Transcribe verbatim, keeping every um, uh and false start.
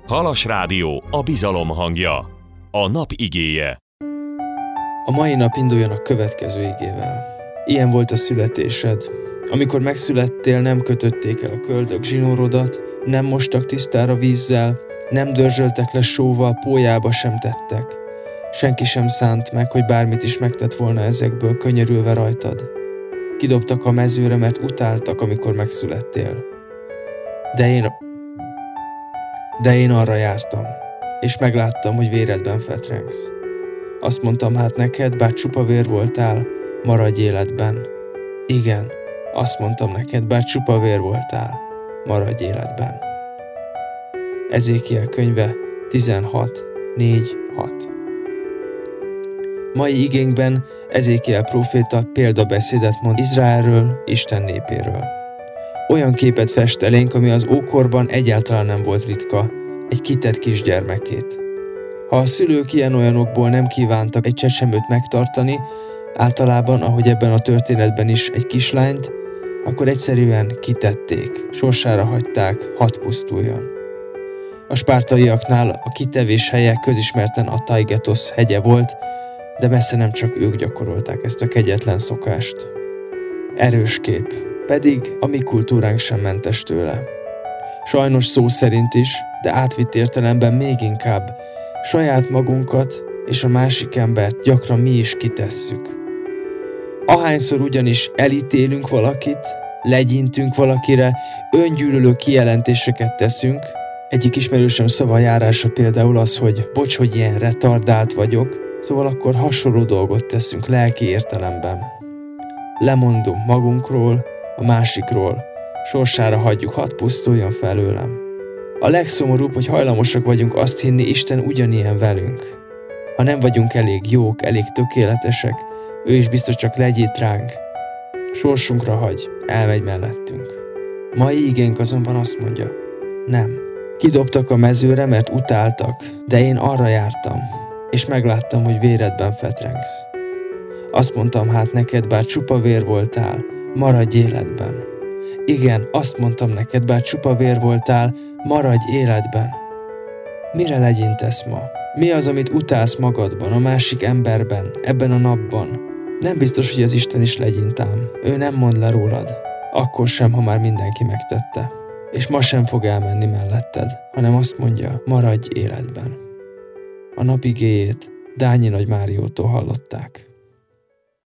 Halas Rádió, a bizalom hangja. A nap igéje. A mai nap induljon a következő igével. Ilyen volt a születésed. Amikor megszülettél, nem kötötték el a köldök zsinórodat, nem mostak tisztára vízzel, nem dörzsöltek le sóval, pólyába sem tettek. Senki sem szánt meg, hogy bármit is megtett volna ezekből, könyörülve rajtad. Kidobtak a mezőre, mert utáltak, amikor megszülettél. De én... De én arra jártam, és megláttam, hogy véredben fetrengsz. Azt mondtam hát neked, bár csupa vér voltál, maradj életben. Igen, azt mondtam neked, bár csupa vér voltál, maradj életben. Ezékiel könyve tizenhat négy hat. Mai igénkben Ezékiel próféta példabeszédet mond Izraelről, Isten népéről. Olyan képet fest elénk, ami az ókorban egyáltalán nem volt ritka, egy kitett kisgyermekét. Ha a szülők ilyen-olyanokból nem kívántak egy csecsemőt megtartani, általában, ahogy ebben a történetben is, egy kislányt, akkor egyszerűen kitették, sorsára hagyták, hadd pusztuljon. A spártaiaknál a kitevés helye közismerten a Taygetos hegye volt, de messze nem csak ők gyakorolták ezt a kegyetlen szokást. Erős kép, pedig a mi kultúránk sem mentes tőle. Sajnos szó szerint is, de átvitt értelemben még inkább, saját magunkat és a másik embert gyakran mi is kitesszük. Ahányszor ugyanis elítélünk valakit, legyintünk valakire, öngyűlölő kijelentéseket teszünk, egyik ismerősöm szavajárása például az, hogy bocs, hogy ilyen retardált vagyok, szóval akkor hasonló dolgot teszünk lelki értelemben. Lemondunk magunkról, a másikról, sorsára hagyjuk, hadd pusztuljon felőlem. A legszomorúbb, hogy hajlamosak vagyunk azt hinni, Isten ugyanilyen velünk. Ha nem vagyunk elég jók, elég tökéletesek, ő is biztos csak legyít ránk. Sorsunkra hagy, elmegy mellettünk. Mai igénk azonban azt mondja, nem. Kidobtak a mezőre, mert utáltak, de én arra jártam, és megláttam, hogy véredben fetrengsz. Azt mondtam hát neked, bár csupa vér voltál, maradj életben. Igen, azt mondtam neked, bár csupa vér voltál, maradj életben. Mire legyintesz ma? Mi az, amit utálsz magadban, a másik emberben, ebben a napban? Nem biztos, hogy az Isten is legyintám. Ő nem mond le rólad. Akkor sem, ha már mindenki megtette. És ma sem fog elmenni melletted, hanem azt mondja, maradj életben. A nap igéjét Dányi Nagy Máriótól hallották.